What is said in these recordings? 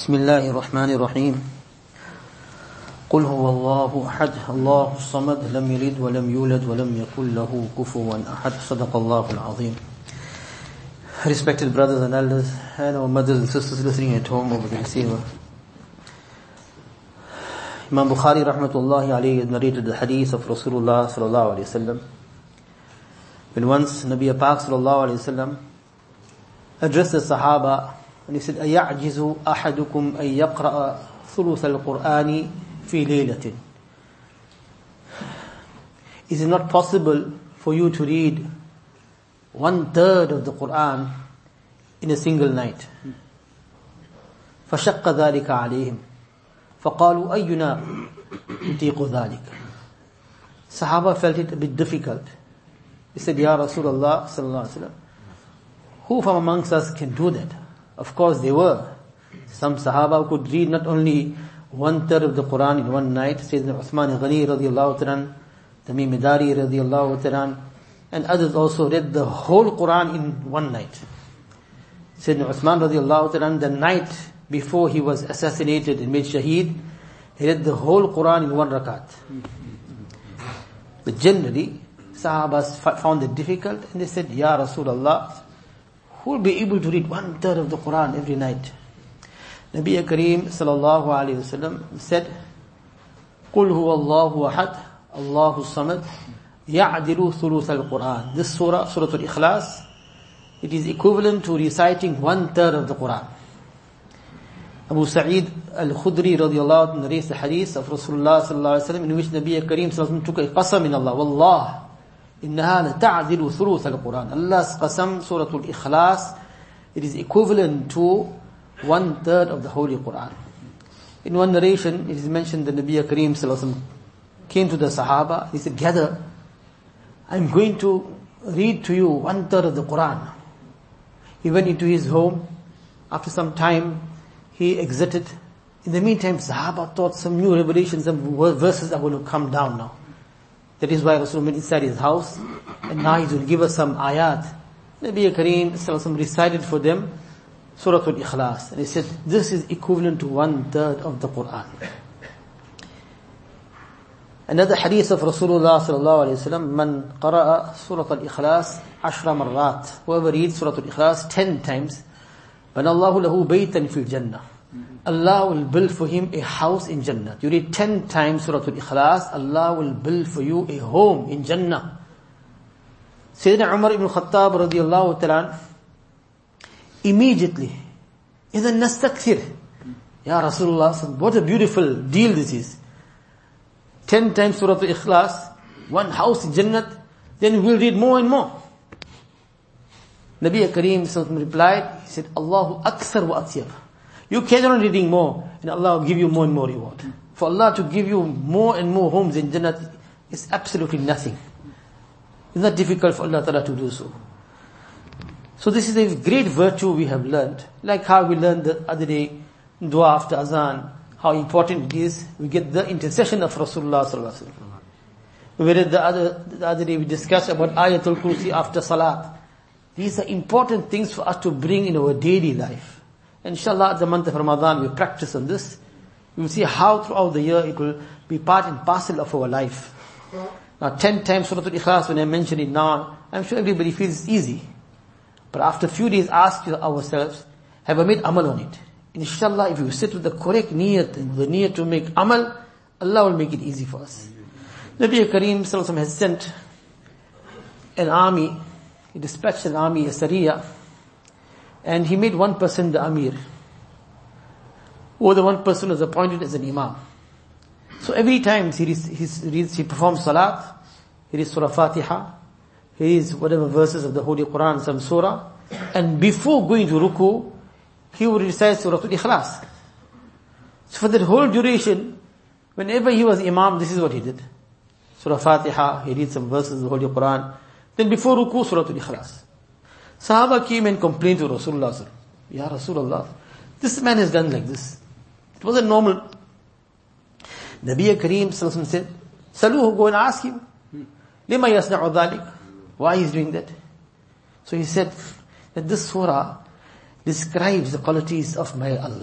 بسم الله الرحمن الرحيم قل هو الله أحد الله الصمد لم يلد ولم يولد ولم يكن له كفوا أحد صدق الله العظيم. Respected brothers and elders and our mothers and sisters listening at home over the receiver, Imam Bukhari rahmatullahi alayhi narrated the hadith of Rasulullah sallallahu alayhi wasallam. When once Nabi Pak sallallahu alayhi wasallam addressed the Sahaba and he said, أَيَعْجِزُ أَحَدُكُمْ أَن يَقْرَأَ ثُلُثَ الْقُرْآنِ فِي لَيْلَةٍ. Is it not possible for you to read 1/3 of the Quran in a single night? فَشَقَّ ذَلِكَ عَلَيْهِمْ فَقَالُوا أَيُّنَا يُطِيقُ ذَلِكَ. Sahaba felt it a bit difficult. He said, Ya Rasulullah sallallahu alaihi wasallam, who from amongst us can do that? Of course there were some Sahaba who could read not only 1/3 of the Quran in one night. Sayyidina Uthman Ghani radiallahu ta'ala, Tamim Dari radiallahu ta'ala, and others also read the whole Quran in one night. Sayyidina Uthman radiallahu ta'ala, the night before he was assassinated and made shaheed, he read the whole Quran in one rakat. But generally, Sahabas found it difficult and they said, Ya Rasulullah, who will be able to read 1/3 of the Quran every night? Nabi Kareem sallallahu alayhi wasallam said, قُلْ هُوَ اللَّهُ أَحَدٌ اللَّهُ الصَّمَدُ يَعْدِلُ ثُلُثَ الْقُرْآنِ. This surah, Surah Al-Ikhlas, it is equivalent to reciting 1/3 of the Quran. Abu Sa'id al-Khudri radiallahu anhu narrates the hadith of Rasulullah sallallahu alayhi wasallam in which Nabi Kareem sallallahu alayhi wasallam took a qasam in Allah. Wallah, إِنَّهَا لَتَعْدِلُ ثُلُثَ الْقُرْآنِ. Allah's qasam, Surah Al-Ikhlas, it is equivalent to 1/3 of the Holy Quran. In one narration, it is mentioned that Nabi Kareem sallallahu alaihi wasallam came to the Sahaba. He said, gather, I'm going to read to you 1/3 of the Quran. He went into his home. After some time, he exited. In the meantime, Sahaba thought some new revelations, some verses are going to come down now. That is why Rasulullah went inside his house, and now he will give us some ayat. Nabi Kareem sallallahu alaihi wasallam recited for them Surah Al-Ikhlas. And he said, this is equivalent to 1/3 of the Quran. Another hadith of Rasulullah sallallahu alayhi wa sallam, Man qara'a Surah Al-Ikhlas 10 marrat. Whoever reads Surah Al-Ikhlas 10 times, Banallahu lahu baytan fil Jannah. Allah will build for him a house in Jannah. You read 10 times Surah Al-Ikhlas, Allah will build for you a home in Jannah. Sayyidina Umar ibn Khattab radiallahu ta'ala, immediately, إِذَا نَسْتَكْثِرْ. Ya Rasulullah, what a beautiful deal this is. 10 times Surah Al-Ikhlas, one house in Jannah, then we'll read more and more. Nabi Kareem replied, he said, Allahu akthar wa atyab. You carry on reading more, and Allah will give you more and more reward. For Allah to give you more and more homes in Jannah is absolutely nothing. It's not difficult for Allah Ta'ala to do so. So this is a great virtue we have learned. Like how we learned the other day, dua after azan, how important it is. We get the intercession of Rasulullah sallallahu alaihi wasallam. We read the other day we discussed about Ayatul Kursi after salat. These are important things for us to bring in our daily life. Inshallah, at the month of Ramadan, we practice on this. We will see how throughout the year it will be part and parcel of our life. Now 10 times Surah Al-Ikhlas, when I mention it now, I'm sure everybody feels it's easy. But after a few days, ask ourselves, have I made amal on it? Inshallah, if you sit with the correct niyat, and the niyat to make amal, Allah will make it easy for us. Nabi Kareem sallallahu alaihi wasallam has sent an army, he dispatched an army, a Sariya, and he made one person the Amir. Or the one person was appointed as an Imam. So every time he performs Salat, he reads Surah Fatiha, he reads whatever verses of the Holy Quran, some surah, and before going to Ruku, he would recite Surah Al-Ikhlas. So for that whole duration, whenever he was Imam, this is what he did. Surah Fatiha, he reads some verses of the Holy Quran, then before Ruku, Surah Al-Ikhlas. Sahaba came and complained to Rasulullah. Ya Rasulullah, this man has done like this. It wasn't normal. Nabi Kareem said, Saluhu, go and ask him. Lima yasna'u dhalik. Why he's doing that? So he said that this surah describes the qualities of my Allah.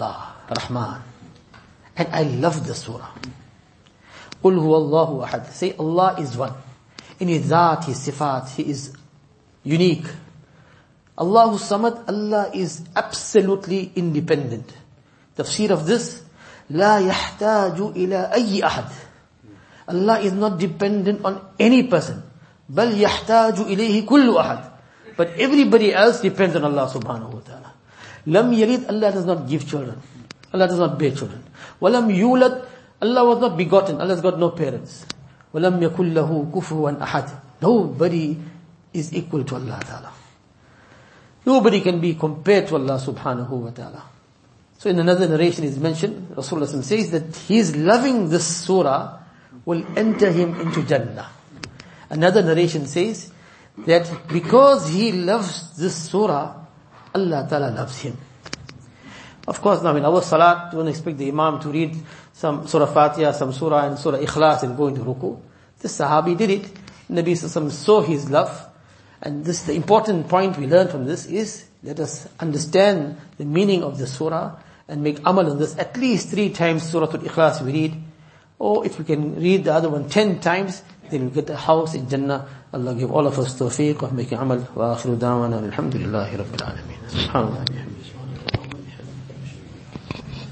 Rahman. And I love the surah. Qul huwa Allahu ahad. Say Allah is one. In His Zaat, His Sifat, He is unique. Allahu Samad, Allah is absolutely independent. Tafsir of this, لا يحتاج إلى أي أحد. Allah is not dependent on any person. بل يحتاج إليه كل أحد. But everybody else depends on Allah subhanahu wa ta'ala. Lam yalid, Allah does not give children. Allah does not bear children. Walam yulad, Allah was not begotten. Allah has got no parents. Walam yakul lahu kufuwan ahad. Nobody is equal to Allah ta'ala. Nobody can be compared to Allah subhanahu wa ta'ala. So in another narration is mentioned, Rasulullah says that his loving this surah will enter him into Jannah. Another narration says that because he loves this surah, Allah ta'ala loves him. Of course, now in our salat, don't expect the imam to read some surah Fatiha, some surah and surah Ikhlas and go into ruku. This sahabi did it. Nabi Sallallahu Alaihi Wasallam saw his love. And this, the important point we learn from this is, let us understand the meaning of the surah and make amal on this. At least 3 times Surah Al-Ikhlas we read. Or if we can read the other one 10 times, then we'll get a house in Jannah. Allah give all of us tawfiq wa making amal. Wa akhiru da'wana alhamdulillahi rabbil alameen. Subhanallah.